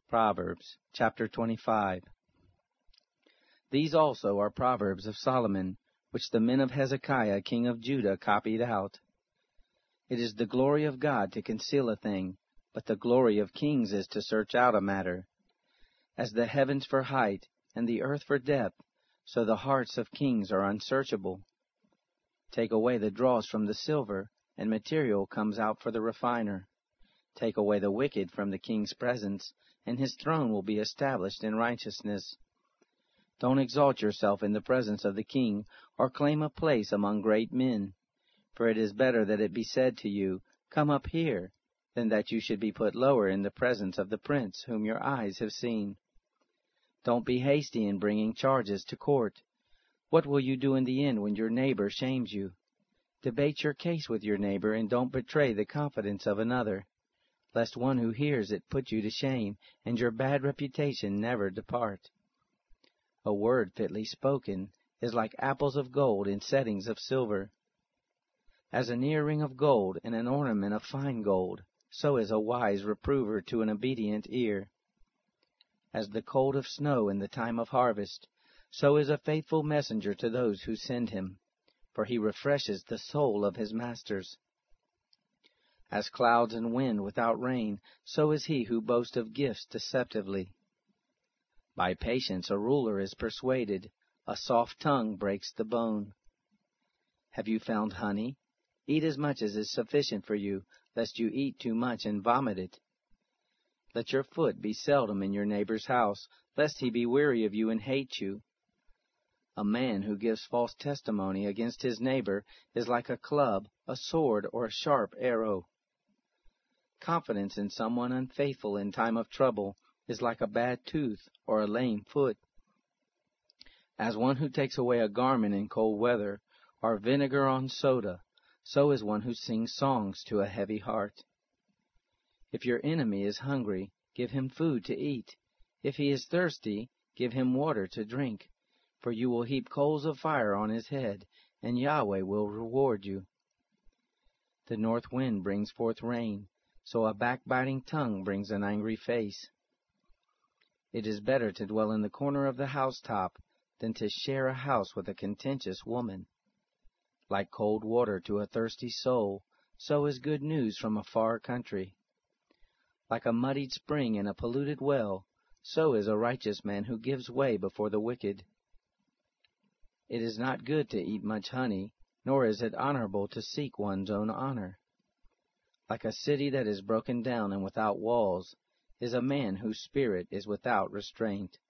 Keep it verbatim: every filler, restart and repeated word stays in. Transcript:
Proverbs chapter twenty-five. These also are proverbs of Solomon, which the men of Hezekiah king of Judah copied out. It is the glory of God to conceal a thing, but the glory of kings is to search out a matter. As the heavens for height, and the earth for depth, so the hearts of kings are unsearchable. Take away the dross from the silver, and material comes out for the refiner. Take away the wicked from the king's presence, and his throne will be established in righteousness. Don't exalt yourself in the presence of the king, or claim a place among great men. For it is better that it be said to you, Come up here, than that you should be put lower in the presence of the prince whom your eyes have seen. Don't be hasty in bringing charges to court. What will you do in the end when your neighbor shames you? Debate your case with your neighbor, and don't betray the confidence of another, lest one who hears it put you to shame, and your bad reputation never depart. A word fitly spoken is like apples of gold in settings of silver. As an earring of gold and an ornament of fine gold, so is a wise reprover to an obedient ear. As the cold of snow in the time of harvest, so is a faithful messenger to those who send him, for he refreshes the soul of his masters. As clouds and wind without rain, so is he who boasts of gifts deceptively. By patience a ruler is persuaded, a soft tongue breaks the bone. Have you found honey? Eat as much as is sufficient for you, lest you eat too much and vomit it. Let your foot be seldom in your neighbor's house, lest he be weary of you and hate you. A man who gives false testimony against his neighbor is like a club, a sword, or a sharp arrow. Confidence in someone unfaithful in time of trouble is like a bad tooth or a lame foot. As one who takes away a garment in cold weather, or vinegar on soda, so is one who sings songs to a heavy heart. If your enemy is hungry, give him food to eat. If he is thirsty, give him water to drink. For you will heap coals of fire on his head, and Yahweh will reward you. The north wind brings forth rain, so a backbiting tongue brings an angry face. It is better to dwell in the corner of the housetop than to share a house with a contentious woman. Like cold water to a thirsty soul, so is good news from a far country. Like a muddied spring in a polluted well, so is a righteous man who gives way before the wicked. It is not good to eat much honey, nor is it honorable to seek one's own honor. Like a city that is broken down and without walls, is a man whose spirit is without restraint.